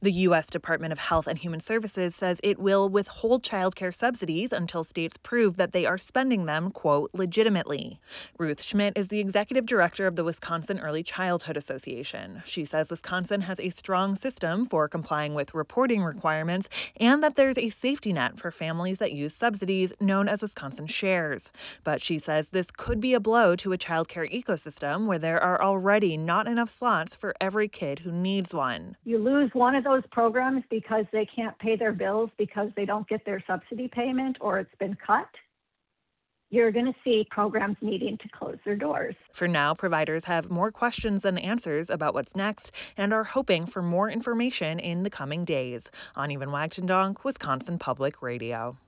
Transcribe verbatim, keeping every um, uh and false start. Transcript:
The U S Department of Health and Human Services says it will withhold childcare subsidies until states prove that they are spending them, quote, legitimately. Ruth Schmidt is the executive director of the Wisconsin Early Childhood Association. She says Wisconsin has a strong system for complying with reporting requirements and that there's a safety net for families that use subsidies known as Wisconsin Shares. But she says this could be a blow to a childcare ecosystem where there are already not enough slots for every kid who needs one. You lose one of those programs because they can't pay their bills because they don't get their subsidy payment or it's been cut. You're going to see programs needing to close their doors. For now, providers have more questions than answers about what's next and are hoping for more information in the coming days. Ani Van Wagtendonk, Wisconsin Public Radio.